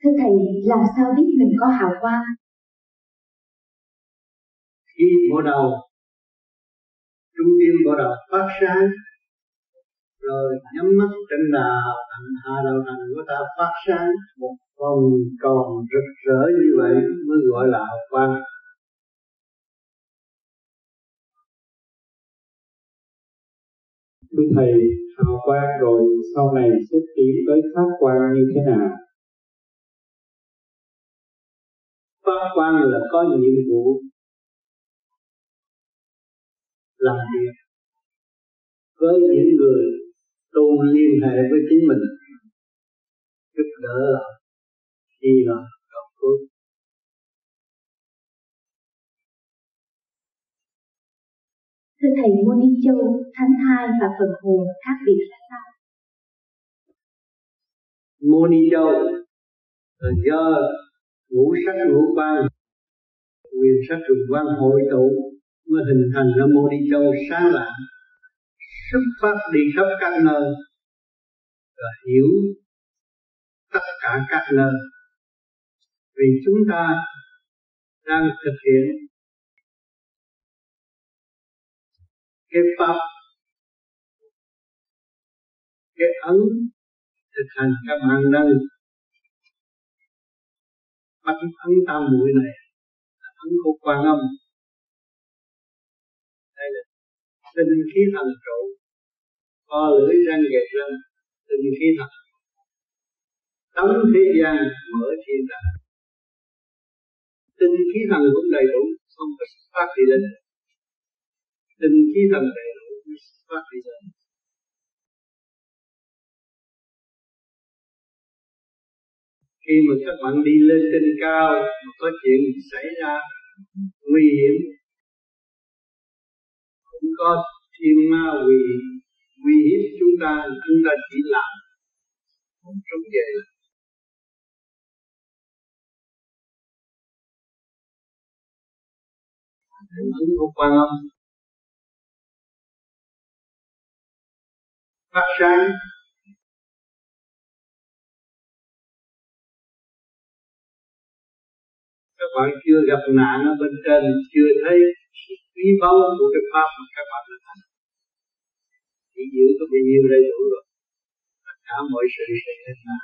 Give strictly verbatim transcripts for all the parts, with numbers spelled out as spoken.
Thưa Thầy, làm sao biết mình có hào quang? Khi bộ đầu, trung tim bộ đầu phát sáng, rồi nhắm mắt trên đà thành hạ đầu thành của ta phát sáng một vòng tròn rực rỡ như vậy mới gọi là hào quang. Thưa Thầy, hào quang rồi sau này sẽ tiến tới phát quang như thế nào? Phát quang là có nhiệm vụ làm việc với những người tu liên hệ với chính mình, giúp đỡ khi là gặp phước. Thưa Thầy, Môn Ni Châu, thánh thai và phần hồn khác biệt ra sao? Môn Ni Châu là do ngũ sắc ngũ quan, quyền sắc trùng quan hội tụ mới hình thành ra Môn Ni Châu sáng lạng, xuất phát đi khắp các nơi và hiểu tất cả các nơi. Vì chúng ta đang thực hiện cái pháp, cái ấn thực hành các bạn đang bắt ấn tam muội này là ấn của Quan Âm. Đây là tinh khí thần trụ, co lưỡi răng ghẹt răng, tinh khí thần tống thế gian, mở thiên đàng. Tinh khí thần cũng đầy đủ, không có xuất phát đi lên. Tinh khí thần đầy đủ mới xuất phát đi lên. Khi mà các bạn đi lên trên cao mà có chuyện xảy ra nguy hiểm, cũng có thiên ma quỷ nguy hiếp chúng ta, chúng ta chỉ làm không trốn về. Hình ứng của Quan Âm phát sáng, các bạn chưa gặp nạn ở bên trên, chưa thấy quý báu của cái pháp mà các bạn đã thành, chỉ giữ có bao nhiêu đầy đủ rồi, tất cả mọi sự sẽ hết là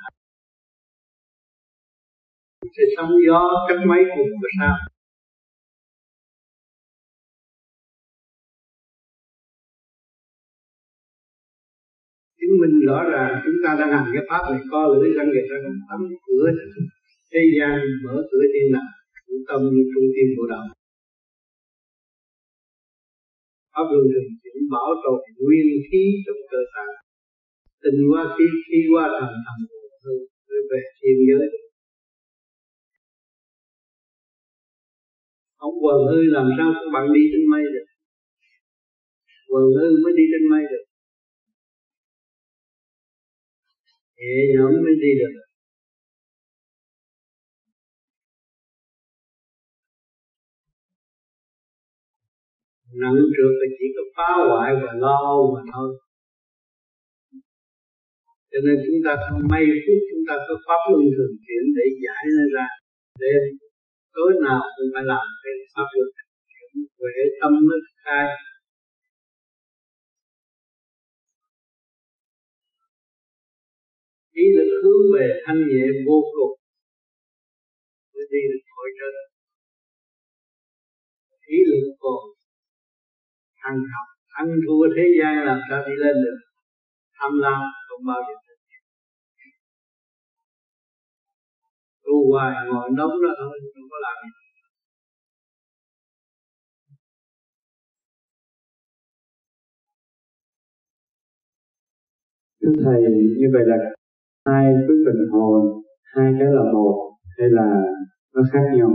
sẽ sóng gió cách mấy cùng của sao. Chứng minh rõ ràng chúng ta đang hành cái pháp này, co lưỡi răng ghẹt răng, tấm cửa thế gian, mở cửa thiên đàng, chủ tâm như trung tim bộ đầu. Pháp luân thường chuyển bảo tồn nguyên khí trong cơ thể, tinh qua khí, khí qua thần, thần hư về thiên giới. Không quần hư làm sao các bạn đi trên mây được? Quần hư mới đi trên mây được, nhẹ nhõm mới đi được. Nặng trược là chỉ có phá hoại và lo âu mà thôi. Cho nên chúng ta không may phút chúng ta có pháp luân thường chuyển để giải nó ra, để tối nào cũng phải làm cái pháp luân thường chuyển, huệ tâm mới khai. Ý lực hướng về thanh nhẹ vô cùng mới đi được khỏi trên. Ý lực còn thăng học, ăn thua thế gian làm sao đi lên được. Tham lam không bao giờ được. Tu hoài ngồi đóng đó thôi, không có làm gì. Thưa Thầy, như vậy là hai cái phần hồn, hai cái là một hay là nó khác nhau?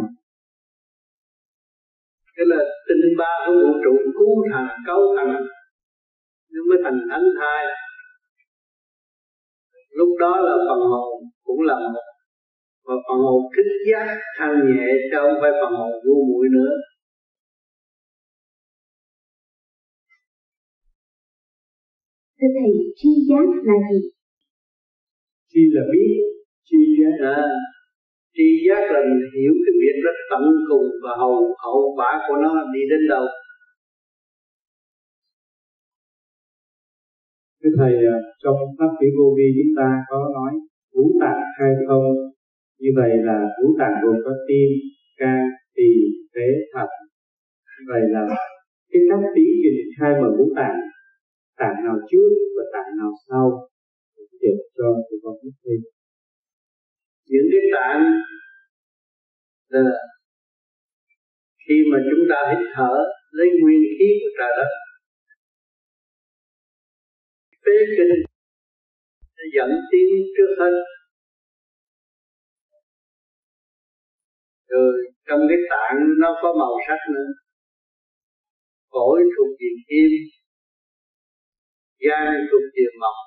Cái là tinh ba của vũ trụ cứu thành cấu thành nó mới thành thánh thai. Lúc đó là phần hồn cũng là một, và phần hồn thích giác thanh nhẹ chứ không phải phần hồn ngu muội nữa. Thưa Thầy, tri giác là gì? Tri là biết, tri giác à, cần hiểu cái việc đó tận cùng và hậu hậu quả của nó đi đến đâu. Thưa Thầy, trong Pháp Thủy Vô Vi chúng ta có nói ngũ tạng khai thông, như vậy là ngũ tạng gồm có tim, can, tỳ, phế, thận. Vậy là cái cách tiến trình khai mở ngũ tạng, tạng nào trước và tạng nào sau, để cho tụi con biết thêm. Những cái tạng là khi mà chúng ta hít thở lấy nguyên khí của trời đất, phế kinh nó dẫn tiến trước hết. Rồi trong cái tạng nó có màu sắc nữa. Phổi thuộc về kim, gan thuộc về mộc,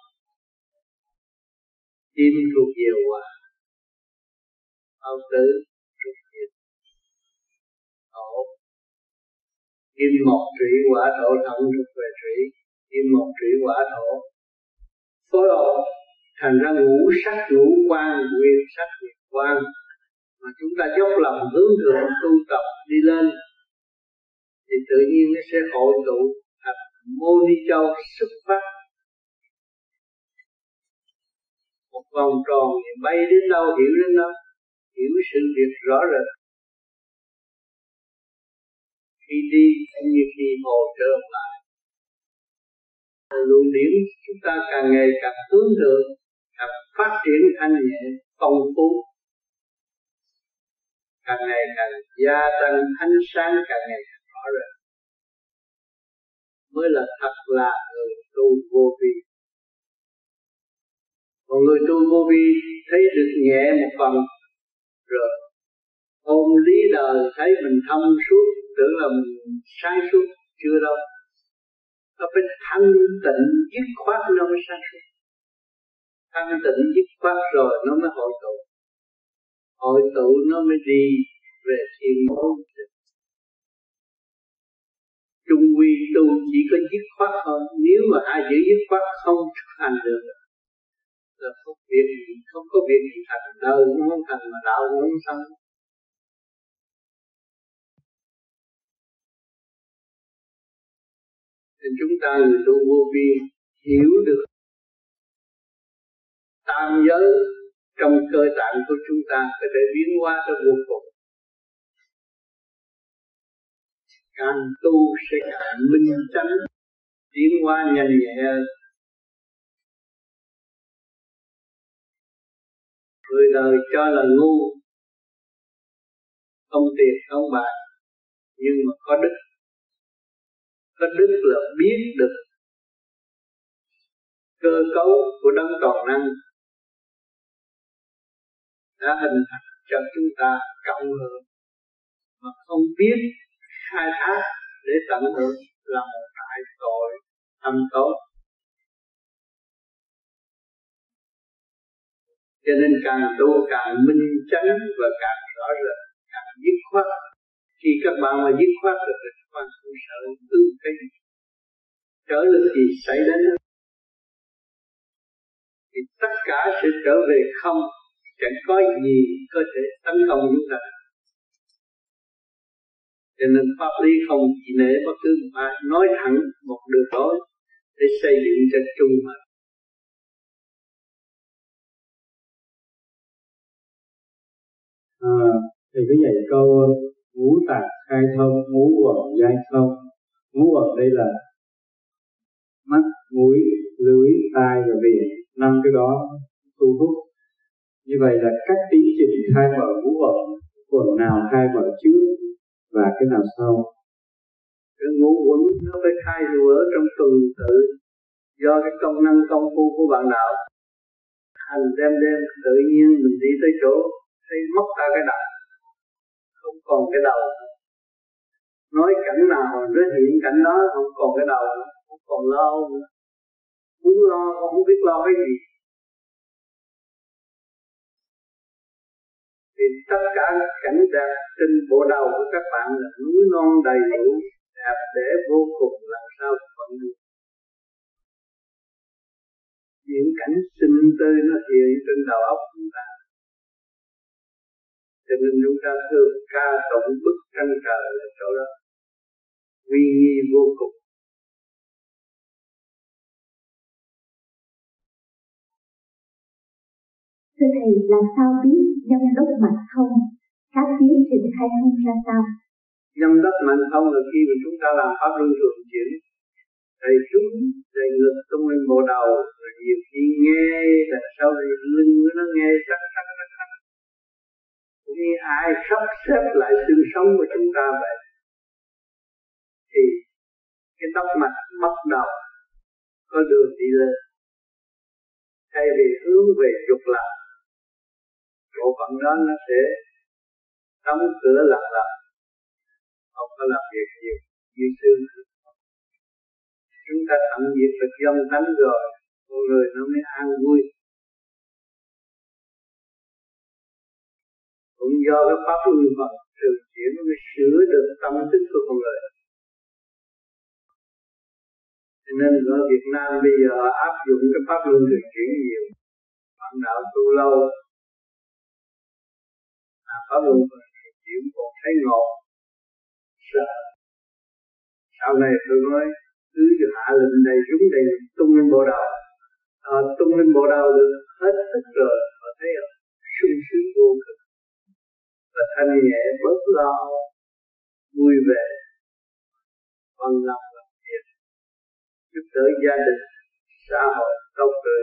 tim thuộc về hỏa, bao tử thuộc về thổ, kim mộc thủy hỏa thổ, thận thuộc về thủy, kim mộc thủy hỏa thổ. Phối hợp thành ra ngũ sắc ngũ quan, nguyên sắc nguyên quan, mà chúng ta dốc lòng hướng thượng tu tập đi lên thì tự nhiên nó sẽ hội tụ thành mô ni châu xuất phát một vòng tròn thì bay đến đâu hiểu đến đâu, hiểu sự việc rõ rệt. Khi đi cũng như khi hồi trở lại, luồng điển chúng ta càng ngày càng hướng thượng, càng phát triển thanh nhẹ phong phú, càng ngày càng gia tăng ánh sáng, càng ngày càng rõ rệt, mới là thật là người tu vô vi. Còn người tu vô vi thấy được nhẹ một phần rồi ôm lý đời thấy mình thông suốt, tưởng là mình sáng suốt, chưa đâu. Nó phải thanh tịnh dứt khoát nó mới sáng suốt. Thanh tịnh dứt khoát rồi nó mới hội tụ. Hội tụ nó mới đi về thiên môn. Trung quy tu chỉ có dứt khoát thôi. Nếu mà ai giữ dứt khoát không thành được là không việc gì, không có việc gì thành, đời cũng không thành mà đạo cũng không xong. Nên chúng ta người tu vô vi hiểu được tam giới trong cơ tạng của chúng ta có thể biến hóa tới vô cùng. Càng tu sẽ càng minh chánh, tiến hóa nhanh nhẹ. Người đời cho là ngu, không tiền không bạc, nhưng mà có đức. Có đức là biết được cơ cấu của đấng toàn năng đã hình thành cho chúng ta cộng hưởng, mà không biết khai thác để tận hưởng là một đại tội thâm tốt. Cho nên càng tu càng minh chánh và càng rõ rệt, càng dứt khoát. Khi các bạn mà dứt khoát được thì các bạn không sợ tương cái gì, trở lực gì xảy đến thì tất cả sẽ trở về không, chẳng có gì có thể tấn công chúng ta. Cho nên pháp lý không chỉ nể bất cứ một ai, nói thẳng một đường lối để xây dựng cho chung mà. À, thì cái dạy câu ngũ tạng khai thông, ngũ uẩn giai thông. Ngũ uẩn đây là mắt, mũi, lưỡi, tai và miệng, năm cái đó thu hút. Như vậy là cách tiến trình khai mở ngũ uẩn, uẩn nào khai mở trước và cái nào sau? Cái ngũ uẩn nó phải khai rùa trong tuần tự, do cái công năng công phu của bạn đạo. Hành đêm đêm tự nhiên mình đi tới chỗ thấy mất cả cái đầu, không còn cái đầu. Nói cảnh nào nó hiện cảnh đó, không còn cái đầu, không còn lo nữa. Muốn lo không biết lo cái gì. Thì tất cả cảnh đẹp trên bộ đầu của các bạn là núi non đầy đủ, đẹp đẽ vô cùng, làm sao vẫn được. Những cảnh xinh tươi nó hiện trên đầu óc chúng ta. Cho nên chúng ta thường ca tụng bức tranh trời ở chỗ đó, uy nghi vô cùng. Thưa Thầy, làm sao biết nhâm đốc mạnh thông, các tiến trình khai thông ra sao? Nhâm đốc mạnh thông là khi mà chúng ta làm pháp luân thường chuyển, thầy trúng, thầy ngực tung lên bộ đầu, rồi nhiều khi nghe là sau này lưng nó nghe sắc sắc sắc sắc. Cũng như ai sắp xếp lại xương sống của chúng ta vậy. Thì cái tóc mạch bắt đầu có đường đi lên, thay vì hướng về trục lạc, bộ phận đó nó sẽ đóng cửa lặng lặng, không có làm việc nhiều như xương. Chúng ta tận diệt được dâm tánh rồi, con người nó mới an vui. Cũng do cái pháp luân Phật thường chuyển nó mới sửa được tâm thức của con người. Cho nên ở Việt Nam bây giờ áp dụng cái pháp luân thường chuyển nhiều, bạn đạo tu lâu, à, pháp luân thường chuyển còn thấy ngộ, sợ. Sau này tôi nói cứ hạ lệnh này rúng đây tung lên bộ đầu, à, tung lên bộ đầu được hết sức rồi, họ thấy không? Sung sướng vô cực, và thanh nhẹ bớt lo, vui vẻ, bằng lòng làm việc, giúp đỡ gia đình, xã hội tốt tươi.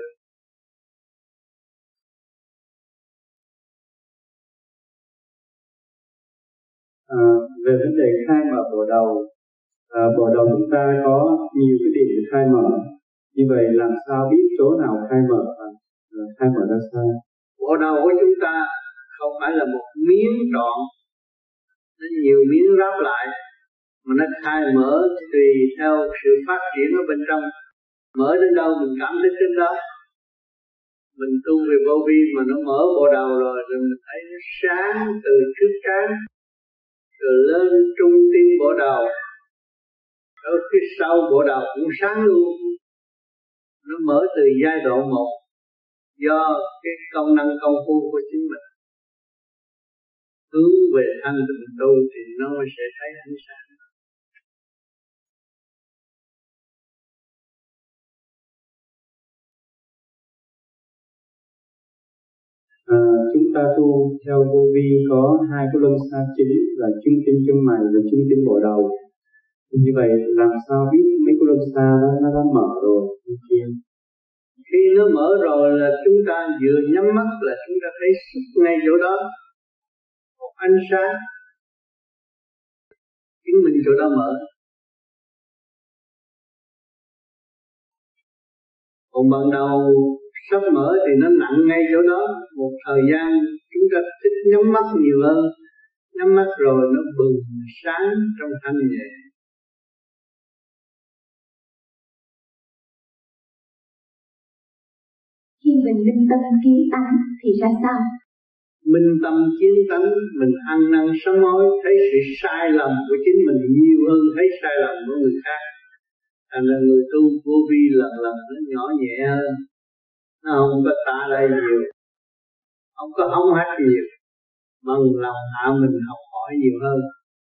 À, về vấn đề khai mở bộ đầu, à, bộ đầu chúng ta có nhiều cái điểm khai mở, như vậy làm sao biết chỗ nào khai mở và à, khai mở ra sao? Bộ đầu của chúng ta không phải là một miếng trọn, nó nhiều miếng ráp lại, mà nó khai mở tùy theo sự phát triển ở bên trong. Mở đến đâu mình cảm thấy đến đó. Mình tu về vô vi mà nó mở bộ đầu rồi, rồi mình thấy nó sáng từ trước trán, rồi lên trung tim bộ đầu, ở phía sau bộ đầu cũng sáng luôn. Nó mở từ giai đoạn một, do cái công năng công phu của chính mình hướng về thanh tịnh tu thì nó sẽ thấy ánh sáng. À, chúng ta tu theo vô vi có hai cái luân xa chính là trung tim chân mày và trung tim bộ đầu. Như vậy làm sao biết mấy cái luân xa đó nó đã mở rồi? Khi nó mở rồi là chúng ta vừa nhắm mắt là chúng ta thấy xuất ngay chỗ đó một ánh sáng, chứng minh chỗ đó mở. Còn ban đầu sắp mở thì nó nặng ngay chỗ đó, một thời gian chúng ta thích nhắm mắt nhiều hơn, nhắm mắt rồi nó bừng sáng trong thanh nhẹ. Khi mình minh tâm kiến tánh thì ra sao? Minh tâm kiến tánh, mình ăn năn sám hối, thấy sự sai lầm của chính mình nhiều hơn thấy sai lầm của người khác. Thành là người tu vô vi lần lần nó nhỏ nhẹ hơn, nó không có tạ đây nhiều, không có hống hách nhiều, bằng lòng hạ mình học hỏi nhiều hơn.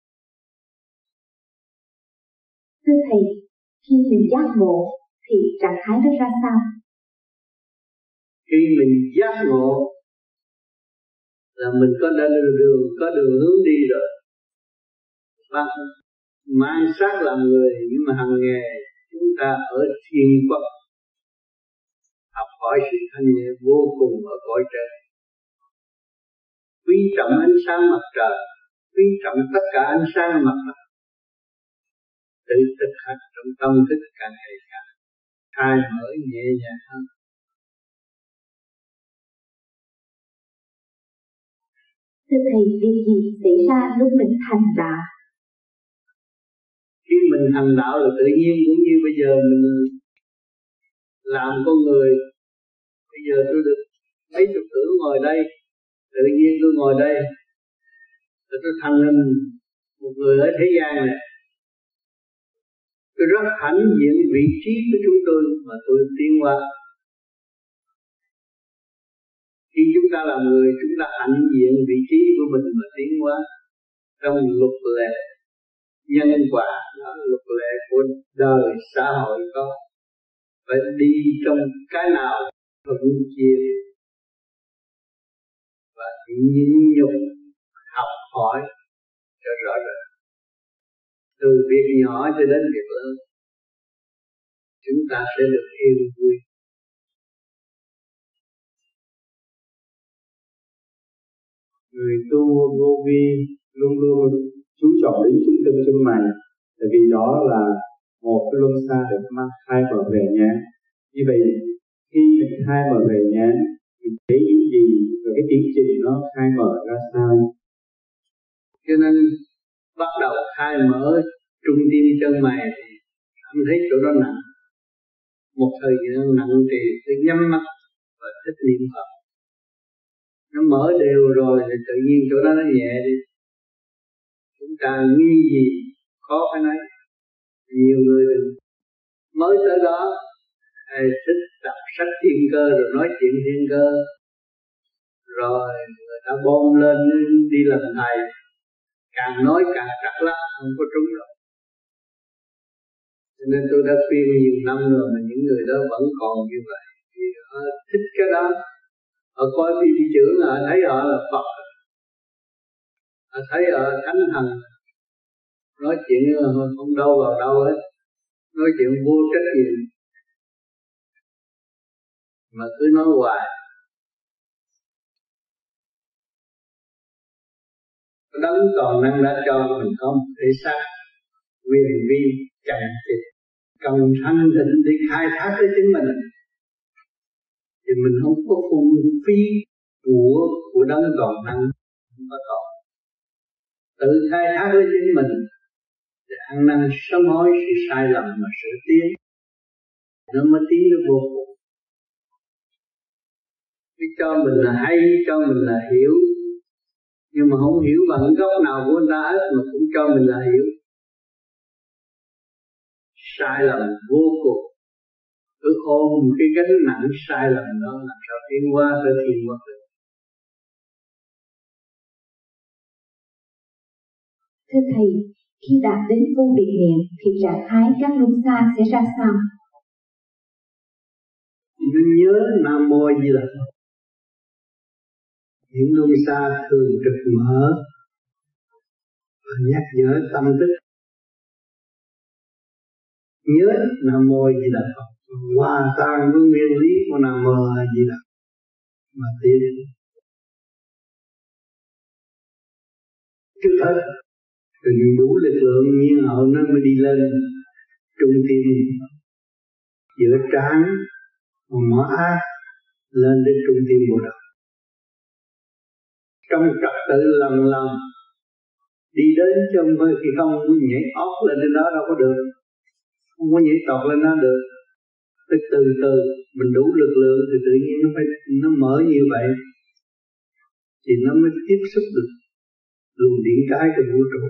Thưa Thầy, khi mình giác ngộ thì trạng thái đó ra sao? Khi mình giác ngộ là mình có đường, đường có đường hướng đi rồi. Và mang xác làm người, nhưng mà hàng ngày chúng ta ở thiên quốc học hỏi sự thanh nhẹ vô cùng ở cõi trời. Quý trọng ánh sáng mặt trời, quý trọng tất cả ánh sáng mặt đất. Tự thực hành trong tâm thức càng ngày càng khai mở nhẹ nhàng hơn. Thưa Thầy, việc gì xảy ra lúc mình thành đạo? Khi mình thành đạo là tự nhiên, cũng như bây giờ mình làm con người. Bây giờ tôi được mấy chục tuổi ngồi đây, tự nhiên tôi ngồi đây, rồi tôi thành hình một người ở thế gian này. Tôi rất hãnh diện vị trí của chúng tôi mà tôi tiến qua. Khi chúng ta làm người, chúng ta hãnh diện vị trí của mình luật lệ nhân quả, đó luật lệ của đời xã hội có, phải đi trong cái nào thuận chia và nhịn nhục học hỏi cho rõ ràng, từ việc nhỏ cho đến việc lớn chúng ta sẽ được yên vui. Người tu vô vi luôn luôn chú trọng đến trung tâm chân mày, tại vì đó là một cái luân xa được mang khai mở về nhãn. Như vậy khi mình khai mở về nhãn, mình thấy những gì và cái tiến trình nó khai mở ra sao? Cho nên bắt đầu khai mở trung tim chân mày thì cảm thấy chỗ đó nặng. Một thời gian nặng thì cứ nhắm mắt và thích niệm Phật. Nó mở đều rồi thì tự nhiên chỗ đó nó nhẹ đi. Chúng ta nghi gì có cái này. Nhiều người mới tới đó hay thích đọc sách thiên cơ rồi nói chuyện thiên cơ, rồi người ta bom lên đi làm thầy, càng nói càng trắc lắc, không có trúng đâu. Cho nên tôi đã khuyên nhiều năm rồi mà những người đó vẫn còn như vậy, vì họ thích cái đó. Họ coi phim trưởng họ thấy họ là Phật, họ thấy họ thánh thần, nói chuyện không đâu vào đâu hết, nói chuyện vô trách nhiệm mà cứ nói hoài. Đấng toàn năng đã cho mình có một thể xác quyền vi chẳng chịt, cần thanh định để khai thác với chính mình, thì mình không có phung phí của của đấng toàn năng, không có còn tự khai thác với chính mình để ăn năn sám hối sự sai lầm mà sửa tiến, nó mới tiến được vô cùng. Cái cho mình là hay, cho mình là hiểu, nhưng mà không hiểu bằng góc nào của người ta hết mà cũng cho mình là hiểu. Sai lầm vô cùng, cứ ôm cái gánh nặng sai lầm đó làm sao tiến qua tới thiên quốc được. Thưa Thầy, khi đạt đến vô biệt niệm thì trạng thái các luân xa sẽ ra sao? Nên nhớ Nam Mô Di Đà Phật. Những luân xa thường trực mở và nhắc nhở tâm thức. Nhớ Nam Mô Di Đà Phật, hòa tan với nguyên lý của Nam Mô Di Đà mà tiến. Trước hết cần đủ lực lượng nhiên hậu nó mới đi lên trung tim giữa trán và mỏ ác lên đến trung tim bộ đầu. Trong trật tự lần lần đi đến chứ không phải khi không nhảy ót lên đến đó đâu có được, không có nhảy tọt lên đó được. Từ từ từ mình đủ lực lượng thì tự nhiên nó phải nó mở như vậy thì nó mới tiếp xúc được luồng điện cái của vũ trụ.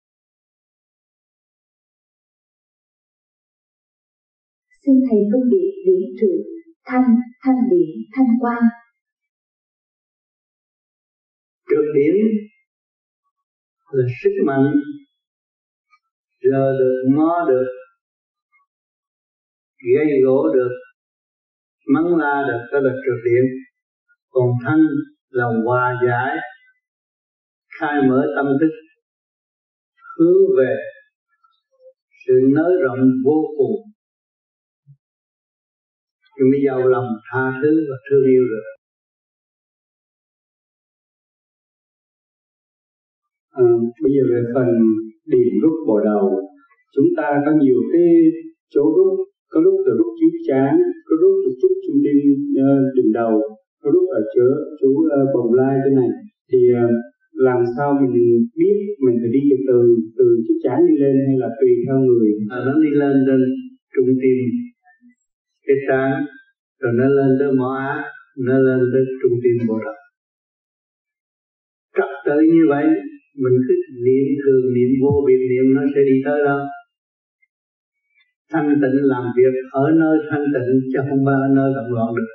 Xin Thầy phân biệt điện trừ, thanh, thanh điện, thanh quang. Trượt điện là sức mạnh, rờ được, ngó được, gây gỗ được, mắng la được, đó là trượt điện. Còn thanh là hòa giải, khai mở tâm thức, hướng về sự nới rộng vô cùng, nhưng mới giàu lòng tha thứ và thương yêu được. À, bây giờ về phần điểm rút bộ đầu, chúng ta có nhiều cái chỗ rút, có lúc là rút chiếu trán, có lúc là rút trung tim uh, đỉnh đầu, có lúc ở chỗ chú uh, bồng lai thế này, thì uh, làm sao mình biết mình phải đi từ từ từ chiếu trán đi lên hay là tùy theo người? À, nó đi lên lên trung tim cái trán, rồi nó lên tới mỏ ác, nó lên tới trung tim bộ đầu. Trật tự như vậy, mình cứ niệm thường niệm vô biệt niệm nó sẽ đi tới đó. Thanh tịnh làm việc ở nơi thanh tịnh chứ không phải ở nơi động loạn được.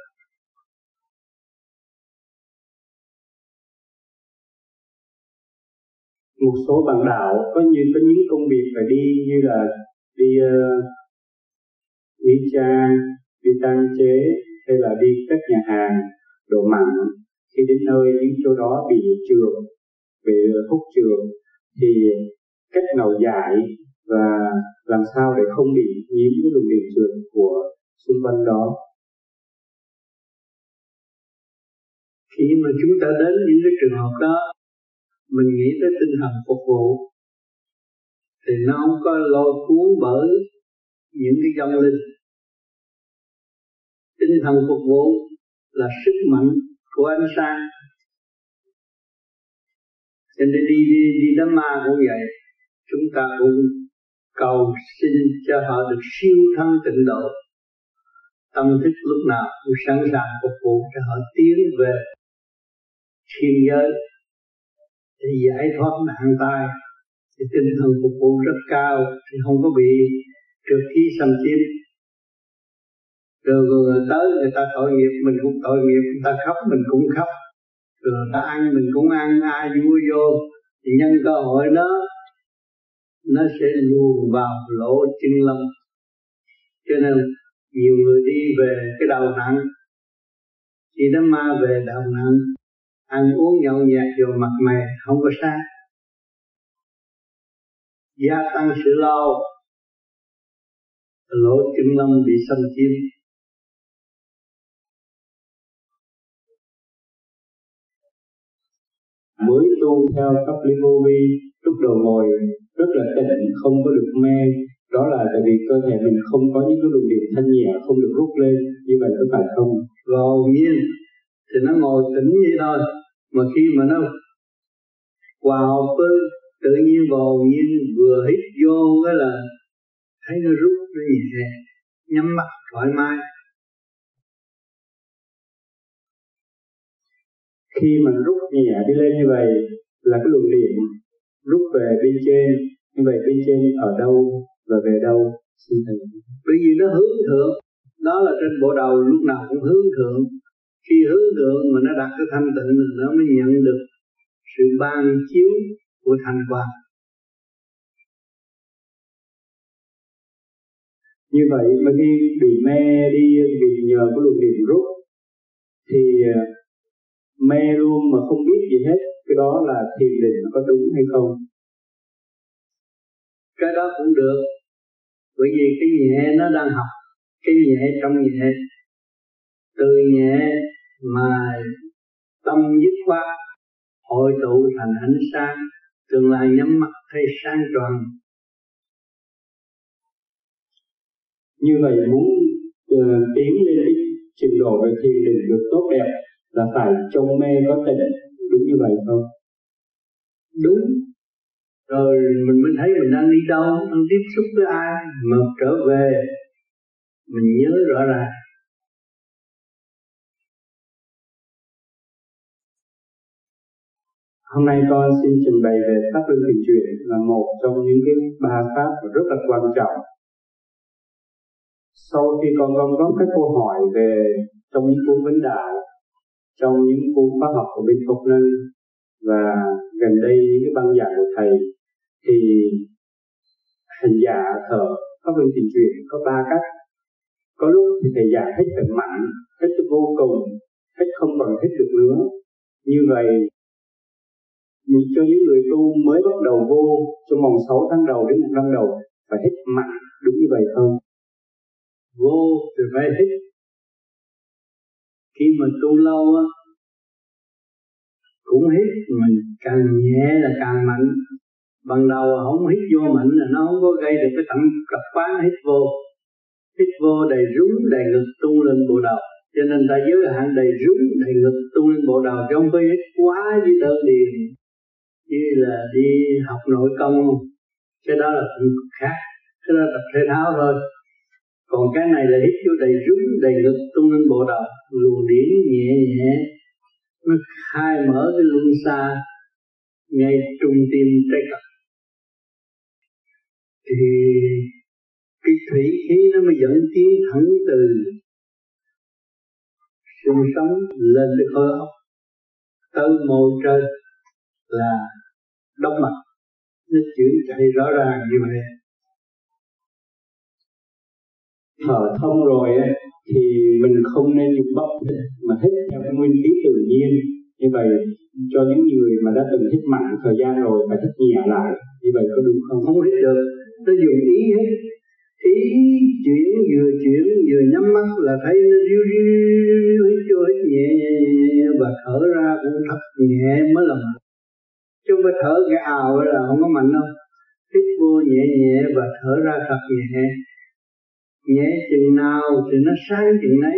một số bạn đạo có như có những công việc phải đi, như là đi uh, đi cha, đi tang chế, hay là đi các nhà hàng đồ mặn. Khi đến nơi những chỗ đó bị trượt, bị hút trượt, thì cách nào dạy và làm sao để không bị nhiễm cái luồng điện trượt của xung quanh đó? Khi mà chúng ta đến những cái trường hợp đó, mình nghĩ tới tinh thần phục vụ thì nó không có lôi cuốn bởi những cái dòng linh. Tinh thần phục vụ là sức mạnh của ánh sáng. Cho nên đi đi đi đám ma cũng vậy, chúng ta cũng cầu xin cho họ được siêu thăng tịnh độ, tâm thức lúc nào cũng sẵn sàng phục vụ cho họ tiến về thiên giới để giải thoát nạn tai. Thì tinh thần phục vụ rất cao, thì không có bị trượt khí xâm chiếm. Rồi người tới người ta tội nghiệp mình cũng tội nghiệp, người ta khóc mình cũng khóc, rồi người ta ăn mình cũng ăn, ai vui vô thì nhân cơ hội đó nó sẽ luồn vào lỗ chân lông. Cho nên nhiều người đi về cái đầu nặng, khi đám ma về đầu nặng, ăn uống nhậu nhẹt vô mặt mày không có sáng, gia tăng sự lo, lỗ chân lông bị xâm chiếm. Mới tu theo pháp lý vô vi, lúc đầu ngồi rất là tỉnh, không có được mê. Đó là tại vì cơ thể mình không có những cái luồng điện thanh nhẹ, không được rút lên. Như vậy có phải không? Vào nhiên thì nó ngồi tỉnh vậy thôi, mà khi mà nó hòa hợp với tự nhiên vào nhiên, vừa hít vô cái là thấy nó rút, nó nhẹ, nhắm mắt thoải mái. Khi mình rút nhẹ đi lên như vậy là cái luồng điện rút về bên trên. Như vậy bên trên ở đâu và về đâu? Xin thầy. Bởi vì nó hướng thượng, đó là trên bộ đầu lúc nào cũng hướng thượng. Khi hướng thượng mà nó đặt cái thanh tịnh, nó mới nhận được sự ban chiếu của thanh quang. Như vậy mà khi bị mê đi vì nhờ cái luồng điện rút thì mê luôn mà không biết gì hết, cái đó là thiền định có đúng hay không? Cái đó cũng được, bởi vì cái nhẹ nó đang học, cái nhẹ trong nhẹ, từ nhẹ mà tâm dứt khoát hội tụ thành ánh sáng, tương lai nhắm mắt thấy sáng tròn. Như vậy muốn uh, tiến lên cái trình độ về thiền định được tốt đẹp là phải trong mê có tỉnh, đúng như vậy không? Đúng. Rồi mình mới thấy mình đang đi đâu, đang tiếp xúc với ai, mà trở về mình nhớ rõ ràng. Hôm nay con xin trình bày về pháp luân thường chuyển là một trong những cái ba pháp rất là quan trọng. Sau khi con con có các câu hỏi về trong những cuốn vấn đạo, trong những cuốn khóa học của bên Phật Năng và gần đây những cái băng giảng của thầy, thì hành giả thở pháp luân thường chuyển có ba cách. Có lúc thì thầy giảng hết phần mạnh, hết vô cùng, hết không còn hết được nữa. Như vậy mình cho những người tu mới bắt đầu vô trong vòng sáu tháng đầu đến một năm đầu phải hết mạnh, đúng như vậy không? Vô thì phải hít. Khi mà tu lâu á, cũng hít, mình càng nhẹ là càng mạnh. Ban đầu không hít vô mạnh là nó không có gây được cái tận cập quán hít vô. Hít vô đầy rúng, đầy ngực tung lên bộ đầu. Cho nên ta giới hạn đầy rúng, đầy ngực tung lên bộ đầu, chứ không phải hít quá với đơn điền như là đi học nội công. Cái đó là cũng khác, cái đó là tập thể thao thôi. Còn cái này là hít vô đầy rúng, đầy ngực tung lên bộ đầu, luồng điển nhẹ nhẹ, nó khai mở cái luân xa ngay trung tim trái cật. Thì cái thủy khí nó mới dẫn tiến thẳng từ xương sống lên tới khối óc tới mô trên là động mạch. nó chuyển chạy rõ ràng như vậy. Thở thông rồi ấy, thì mình không nên dùng bắp mà hít theo cái nguyên khí tự nhiên. Như vậy cho những người mà đã từng hít mạnh thời gian rồi phải hít nhẹ lại. Như vậy có đúng không? Không hít được, nó dùng ý hết. Ý chuyển vừa chuyển vừa nhắm mắt là thấy nó riu riu riu hít vô hít nhẹ nhẹ nhẹ và thở ra cũng thật nhẹ mới là mạnh. Chứ không phải thở cái ào là không có mạnh đâu. Hít vô nhẹ nhẹ và thở ra thật nhẹ. Nhẹ chừng nào thì nó sáng chừng nấy.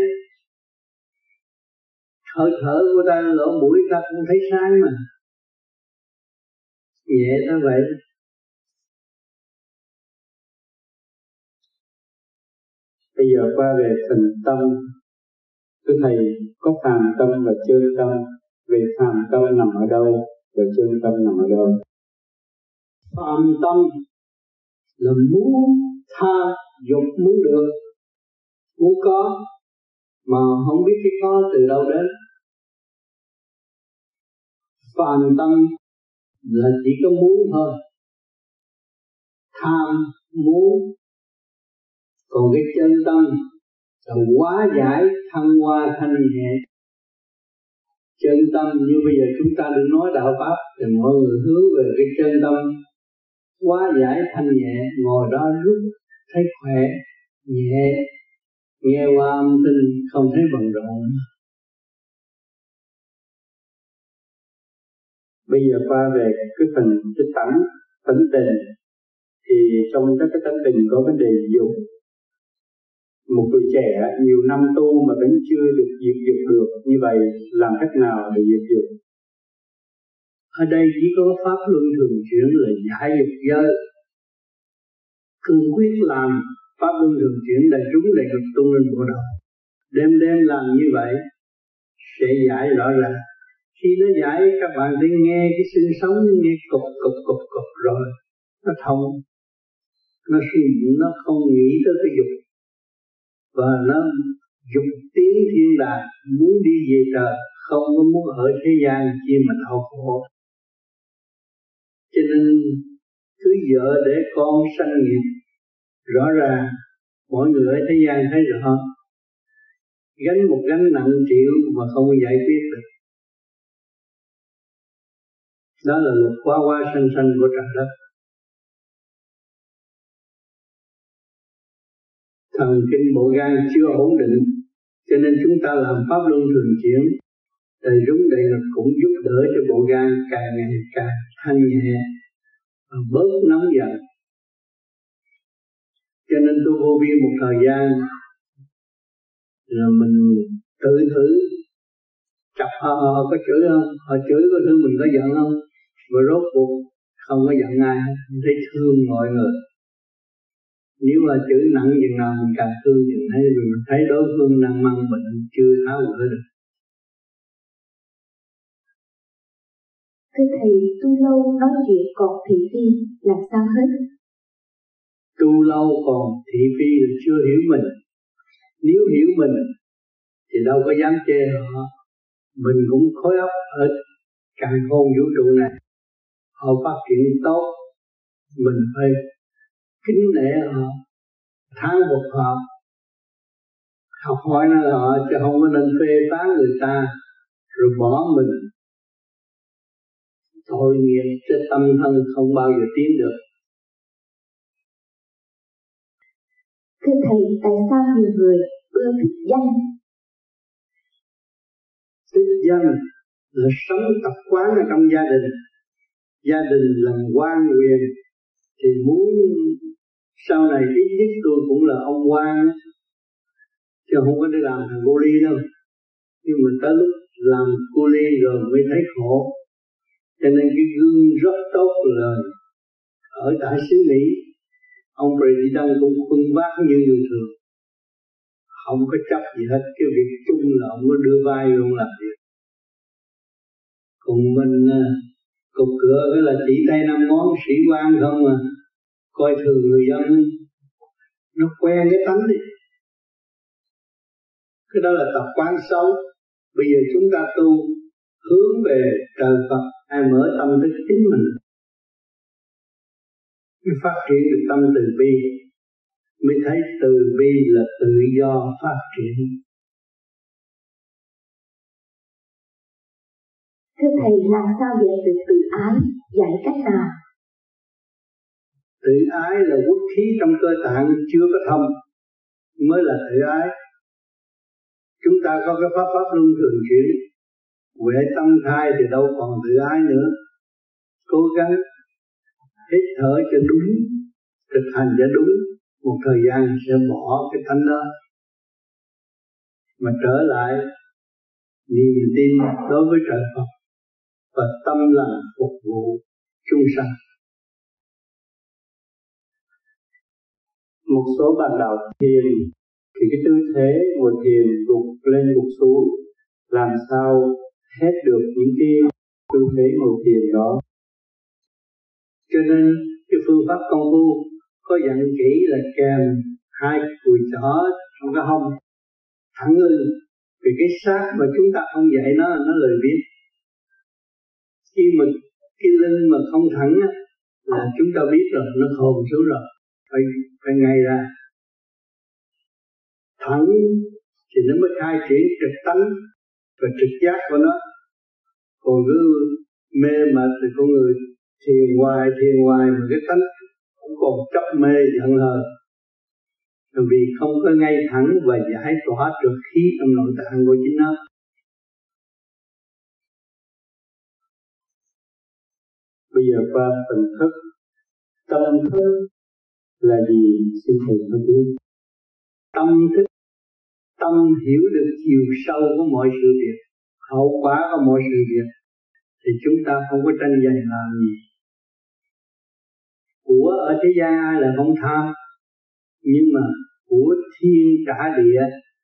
Hơi thở của ta lỗ mũi ta cũng thấy sáng mà. Nhẹ tới vậy. Bây giờ qua về phần tâm. Thưa Thầy, có phàm tâm và chơn tâm. Về phàm tâm nằm ở đâu và chơn tâm nằm ở đâu? Phàm tâm là muốn tha dục muốn được, muốn có mà không biết cái có từ đâu đến. Phàm tâm là chỉ có muốn thôi, tham muốn. Còn cái chân tâm là hóa giải thăng hoa thanh nhẹ. Chân tâm như bây giờ chúng ta đừng nói đạo pháp thì mọi người hướng về cái chân tâm hóa giải thanh nhẹ, ngồi đó rút thấy khỏe, nhẹ, nghe qua âm thanh không thấy bận rộn. Bây giờ qua về cái phần cái tánh, tánh tình, thì trong các cái tánh tình có vấn đề dục. Một người trẻ nhiều năm tu mà vẫn chưa được diệt dục được, như vậy làm cách nào để diệt dục? Ở đây chỉ có pháp luân thường chuyển là giải dục giới. Cương quyết làm pháp luân thường chuyển đầy trúng đầy cực tung lên bộ đầu. Đêm đêm làm như vậy sẽ giải rõ ràng. Khi nó giải các bạn sẽ nghe cái xương sống nghe cục cục cục cục rồi nó thông, nó suy nghĩ, nó không nghĩ tới cái dục và nó dục tiến thiên đàng, muốn đi về trời, không có muốn ở thế gian chi mà đau khổ. Cho nên cứ vợ để con sanh nghiệp rõ ràng, mọi người ở thế gian thấy rõ, gánh một gánh nặng triệu mà không giải quyết được. Đó là luật qua qua sanh sanh của trời đất. Thần kinh bộ gan chưa ổn định, cho nên chúng ta làm pháp luân thường chuyển, đầy rúng đầy lực cũng giúp đỡ cho bộ gan càng ngày càng thanh nhẹ và bớt nóng giận. Cho nên tôi vô vi một thời gian rồi mình tự thử chọc họ, họ có chửi không, họ chửi có thương mình có giận không, và rốt cuộc không có giận ai, thấy thương mọi người. Nếu mà chửi nặng chừng nào mình càng thương chừng ấy, vì mình thấy đối phương đang mang bệnh chưa tháo gỡ được. Thưa Thầy, tu lâu nói chuyện còn thị phi, làm sao hết? Tu lâu còn thị phi là chưa hiểu mình. Nếu hiểu mình thì đâu có dám chê họ. Mình cũng khối óc ở càn khôn vũ trụ này, họ phát triển tốt, mình phải kính nể họ, thán phục họ, học hỏi nơi họ, chứ không có nên phê phán người ta rồi bỏ mình. Tội nghiệp cho tâm thân không bao giờ tiến được. Thưa Thầy, tại sao nhiều người ưa thích danh? Thích danh là sống tập quán ở trong gia đình. Gia đình làm quan quyền thì muốn sau này ít nhất tôi cũng là ông quan, chứ không có đi làm thằng cô ly đâu. Nhưng mà tới lúc làm cô ly rồi mới thấy khổ. Cho nên cái gương rất tốt là ở tại xứ Mỹ, ông President cũng khuân vác như người thường, không có chấp gì hết. Cái việc chung là ông có đưa vai ông làm việc. Còn mình cục cửa cái là chỉ tay năm ngón sĩ quan không mà coi thường người dân, nó quen cái tánh đi. Cái đó là tập quán xấu. Bây giờ chúng ta tu hướng về trời Phật, ai mở tâm thức chính mình, mới phát triển được tâm từ bi, mới thấy từ bi là tự do phát triển. Thưa Thầy, làm sao dạy được tự ái, dạy cách nào? Tự ái là quốc khí trong cơ tạng chưa có thông mới là tự ái. Chúng ta có cái pháp pháp luân thường chuyển, huệ tâm khai thì đâu còn tự ái nữa. Cố gắng hít thở cho đúng, thực hành cho đúng, một thời gian sẽ bỏ cái tánh đó mà trở lại niềm tin đối với trời Phật và tâm lòng phục vụ chúng sanh. Một số bạn đạo thiền thì cái tư thế ngồi thiền gục lên gục xuống, làm sao hết được những cái tư thế ngồi thiền đó. Cho nên cái phương pháp công phu có dặn kỹ là kèm hai cùi chỏ trong cái hông thẳng lưng, vì cái xác mà chúng ta không dạy nó nó lười biếng. Khi mà cái lưng mà không thẳng á, là chúng ta biết rồi, nó khồn xuống rồi, phải phải ngay ra. Thẳng thì nó mới khai triển trực tánh và trực giác của nó. Còn cứ mê mệt thì con người thiền hoài thiền hoài mà cái tánh cũng còn chấp mê giận hờn, vì không có ngay thẳng và giải tỏa trượt khí trong nội tạng của chính nó. Bây giờ qua phần thức, tâm thức là gì? Xin Thầy cho biết. Tâm thức, tâm hiểu được chiều sâu của mọi sự việc, hậu quả của mọi sự việc, thì chúng ta không có tranh giành làm gì. Của ở thế gian ai là không tham, nhưng mà của thiên trả địa,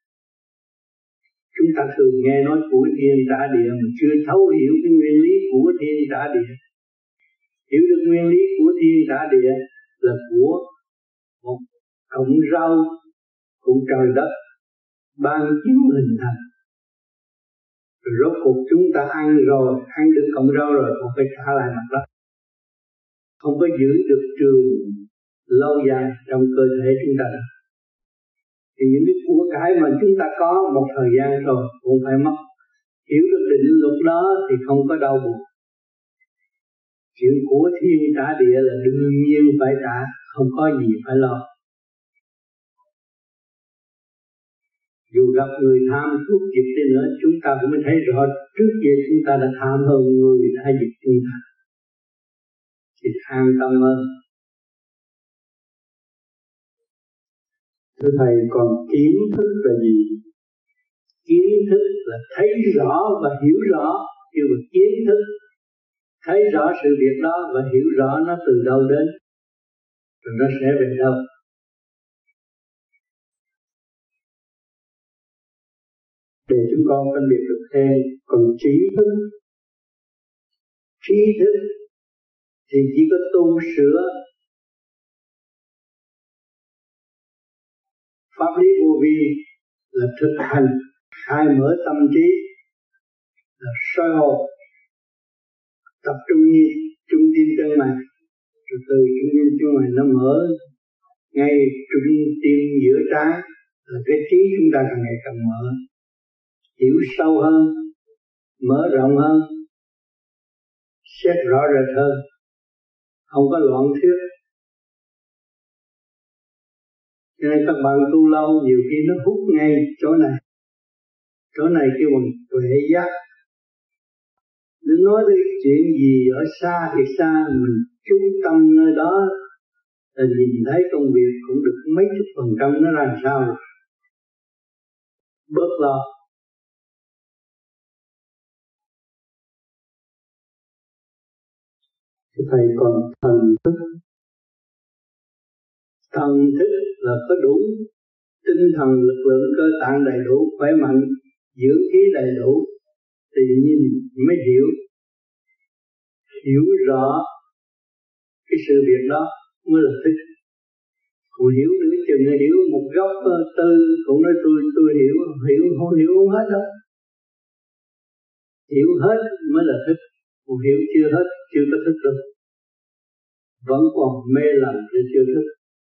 chúng ta thường nghe nói của thiên trả địa mà chưa thấu hiểu cái nguyên lý của thiên trả địa. Hiểu được nguyên lý của thiên trả địa là của một cọng rau của trời đất ban chiếu hình thành. Rồi rốt cuộc chúng ta ăn rồi, ăn được cọng rau rồi còn phải trả lại mặt đất. Không có giữ được trường lâu dài trong cơ thể chúng ta. Thì những cái của cải mà chúng ta có một thời gian rồi cũng phải mất. Hiểu được định luật đó thì không có đau buồn. Chuyện của thiên trả địa là đương nhiên phải trả, không có gì phải lo. Dù gặp người tham thuốc giật đi nữa, chúng ta cũng mới thấy rõ trước kia chúng ta đã tham hơn người đã giật chúng ta. Thì an tâm hơn. Thưa Thầy, còn kiến thức là gì? Kiến thức là thấy rõ và hiểu rõ, kêu là kiến thức. Thấy rõ sự việc đó và hiểu rõ nó từ đâu đến, rồi nó sẽ về đâu. Để chúng con phân biệt được thêm. Còn trí thức, trí thức thì chỉ có tu sửa pháp lý vô vi, là thực hành khai mở tâm trí, là soi hồn, tập trung như trung tim chân mạch, rồi từ trung tim chân mạch nó mở ngay trung tim giữa trán, là cái trí chúng ta càng ngày càng mở, hiểu sâu hơn, mở rộng hơn, xét rõ rệt hơn, không có loạn thuyết. Cho nên các bạn tu lâu nhiều khi nó hút ngay chỗ này, chỗ này kêu bằng tuệ giác. Nếu nói đến chuyện gì ở xa thì xa, mình chú tâm nơi đó là nhìn thấy công việc cũng được mấy chục phần trăm nó làm sao rồi. Bớt lo. Thầy còn thần thức. Thần thức là có đủ tinh thần lực lượng cơ tạng đầy đủ, khỏe mạnh, dưỡng khí đầy đủ, thì nhìn mới hiểu. Hiểu rõ cái sự việc đó mới là thức. Còn hiểu nửa chừng hiểu một góc tư cũng nói tôi tôi hiểu, hiểu không hiểu không hết đâu. Hiểu hết mới là thức, còn hiểu chưa hết chưa có thức đâu. vẫn còn mê lầm để chưa thức.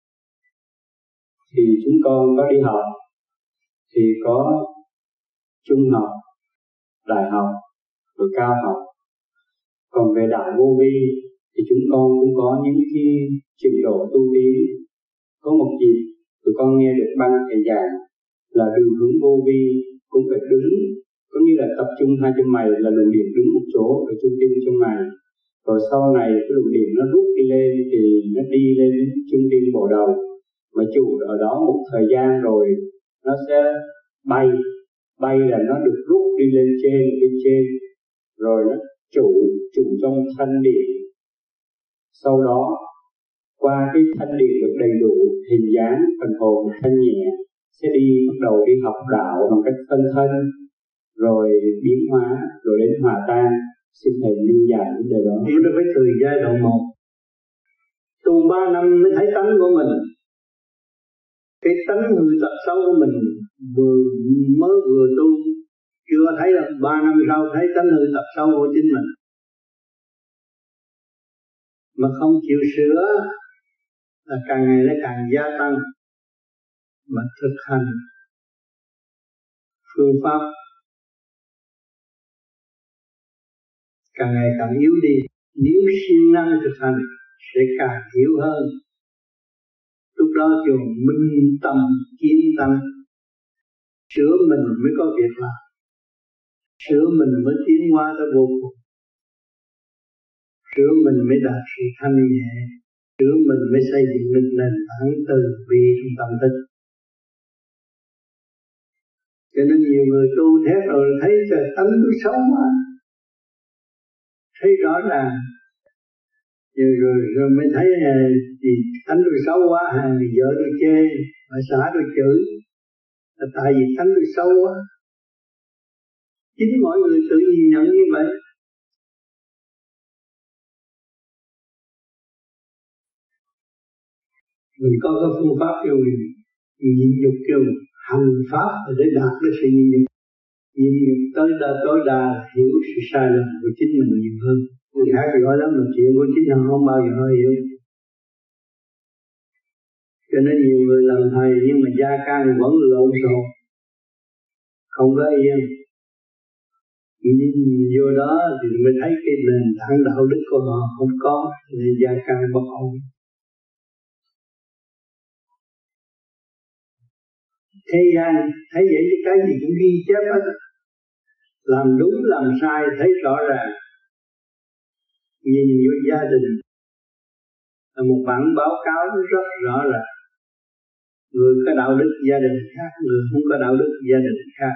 Thì chúng con có đi học thì có trung học, đại học, rồi cao học. Còn về đại vô vi thì chúng con cũng có những cái trình độ tu tiến. Có một dịp tụi con nghe được băng thầy giảng là đường hướng vô vi cũng phải đứng, có như là tập trung hai chân mày, là luồng điện đứng một chỗ ở trung tim chân mày. Rồi sau này cái luồng điện nó rút đi lên thì nó đi lên trung tim bộ đầu, mà chủ ở đó một thời gian rồi nó sẽ bay, bay là nó được rút đi lên trên, bên trên, rồi nó chủ chủ trong thanh điện. Sau đó qua cái thanh điện được đầy đủ hình dáng phần hồn thanh nhẹ, sẽ đi bắt đầu đi học đạo bằng cách phân thân, rồi biến hóa, rồi đến hòa tan. Xin thầy minh giải vấn đề đó. Chúng ta phải từ giai đoạn một, tu ba năm mới thấy tánh của mình. Cái tánh người tật xấu của mình vừa mới vừa tu chưa thấy là ba năm sau thấy tánh người tật xấu của chính mình, mà không chịu sửa là càng ngày nó càng gia tăng. Mà thực hành phương pháp càng ngày càng yếu đi. Nếu siêng năng thực hành sẽ càng hiểu hơn. Lúc đó trường minh tâm kiến tăng, sửa mình mới có việc làm, sửa mình mới tiến hóa tới vô cùng, sửa mình mới đạt sự thanh nhẹ, sửa mình mới xây dựng được nền tảng từ bi trong tâm thức. Cho nên nhiều người tu thét rồi thấy trời tánh tôi xấu quá, thấy rõ ràng, rồi, rồi, rồi mới thấy thì tánh tôi xấu quá, hàng vợ tôi chê, bà xã tôi chửi, là tại vì tánh tôi xấu quá. Chính mọi người tự nhìn nhận như vậy. Mình có cái phương pháp kêu mình nhịn nhục, kêu mình hành pháp để đạt cái sự nhịn nhục. Nhịn nhục tới đa tối đa hiểu sự sai lầm của chính mình nhiều hơn. Người khác thì gọi lắm mà chuyện của chính họ không bao giờ hiểu. Cho nên nhiều người làm thầy nhưng mà gia can vẫn lộn xộn, không có yên. Nhìn vô đó thì mới thấy cái nền tảng đạo đức của họ không có, nên gia can bất ổn. Thế gian thấy vậy chứ cái gì cũng ghi chép hết, làm đúng làm sai thấy rõ ràng. Nhìn vô gia đình là một bản báo cáo rất rõ ràng. Người có đạo đức gia đình khác, người không có đạo đức gia đình khác.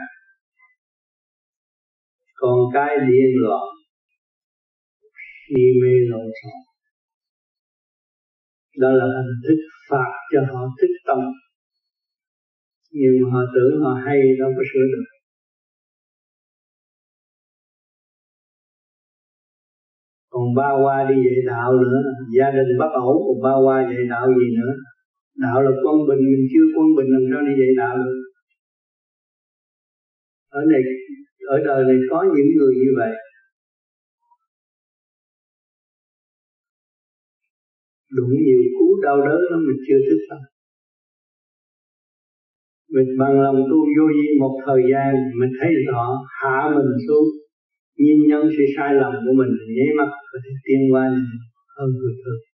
Còn cái điên loạn, si mê lộn xộn, đó là hình thức phạt cho họ thức tâm. Nhưng mà họ tưởng họ hay đâu có sửa được. Còn ba qua đi dạy đạo nữa, gia đình bất ổn, còn ba qua dạy đạo gì nữa? Đạo là quân bình, mình chưa quân bình làm sao đi dạy đạo được? Ở này, ở đời này có những người như vậy. Đủ nhiều cú đau đớn đó mình chưa thức tâm. Mình bằng lòng tu vô vi một thời gian, mình thấy rõ hạ mình xuống, nhìn nhận sự sai lầm của mình, nháy mắt có thể tiến qua hơn người thường.